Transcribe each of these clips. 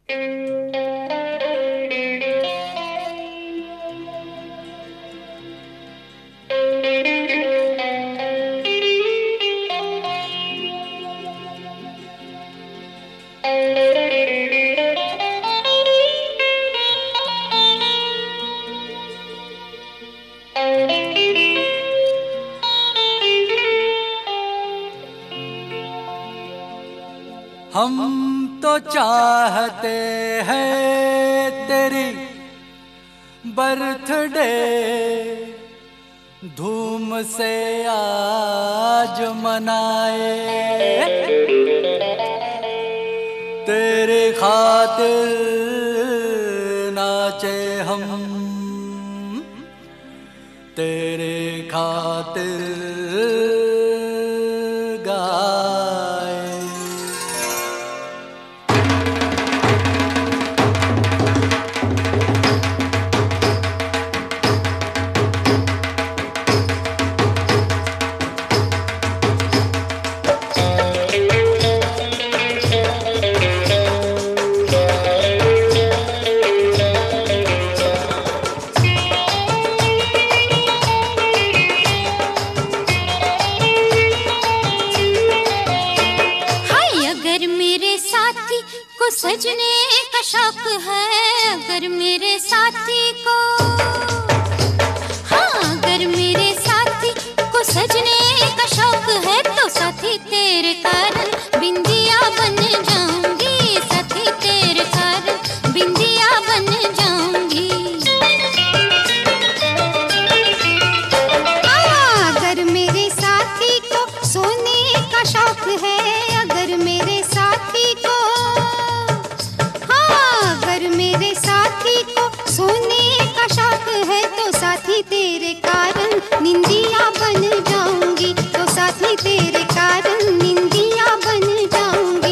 हम तो चाहते हैं तेरी बर्थडे धूम से आज मनाए, तेरे खातिर नाचे हम, तेरे खातिर गाए। सजने का शौक है अगर मेरे साथी को, हाँ अगर मेरे साथी को सजने का शौक है तो साथी तेरे कारण बिंदिया बन जाऊंगी, साथी तेरे कारण बिंदिया बन जाऊंगी। हाँ अगर मेरे साथी को सोने का शौक है, अगर मेरे साथी को, मेरे साथी को सोने का शौक है तो साथी तेरे कारण निंदिया बन जाऊंगी, तो साथी तेरे कारण निंदिया बन जाऊंगी।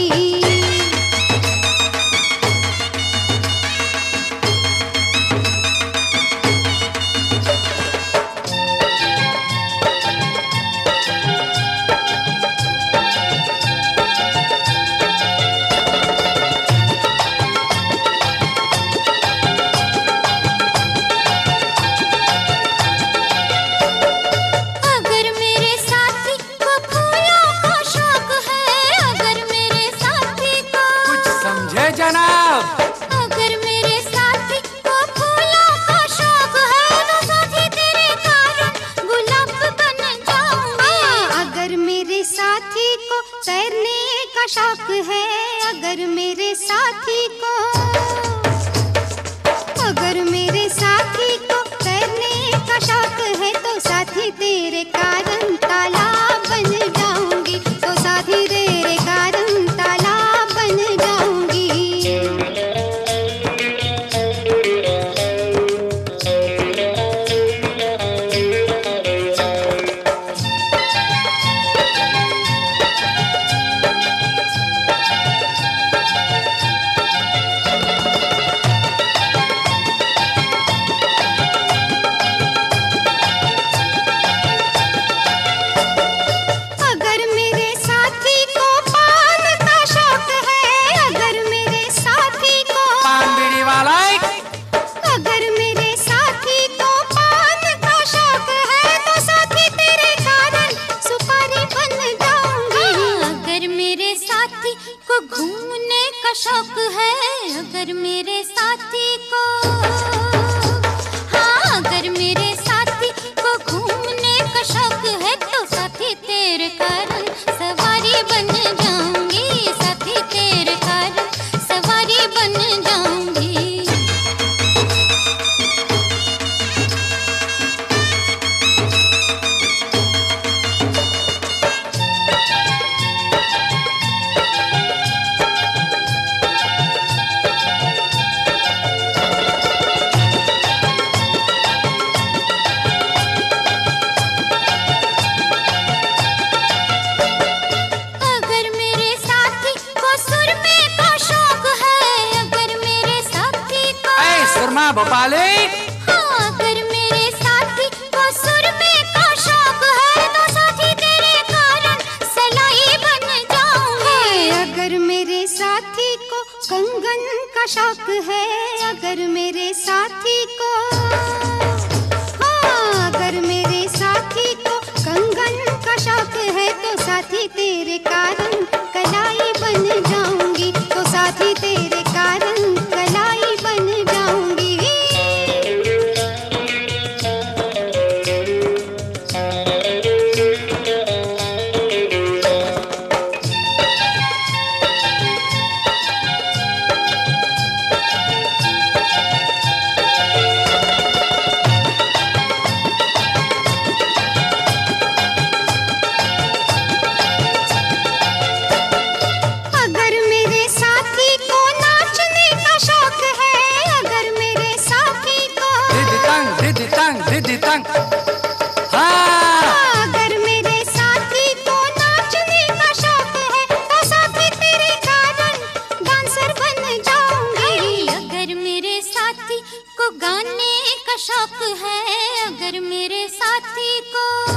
अगर मेरे साथी को फूलों का शौक है तो साथी तेरे कारण गुलाब बन जाऊंगी। अगर मेरे साथी को तैरने का शौक है, अगर मेरे साथी को, अगर मेरे साथी को तैरने का शौक है तो साथी तेरे कारण तालाब बन जाऊंगी, तो साथी तेरे कारण तालाब बन जाऊंगी। घूमने का शौक है अगर मेरे साथी को, हाँ अगर मेरे साथी को घूमने का शौक है तो साथी तेरे कारण सवारी बन जाऊंगी, साथी तेरे कारण सवारी बन जाऊंगी। भोपाली, हाँ अगर मेरे साथी को सुरमे का शौक है तो साथी तेरे कारण सलाई बन जाऊंगी। अगर मेरे साथी को कंगन का शौक है, अगर मेरे साथी को, हाँ अगर मेरे साथी को कंगन का शौक है, तो साथी तेरे कारण कलाई बन जाऊंगी, तो साथी तेरे कारण कलाई बन जाऊंगी। अगर मेरे साथी को नाचने का शौक है, तो साथी तेरे कारण डांसर बन जाऊंगी। अगर मेरे साथी को गाने का शौक है, अगर मेरे साथी को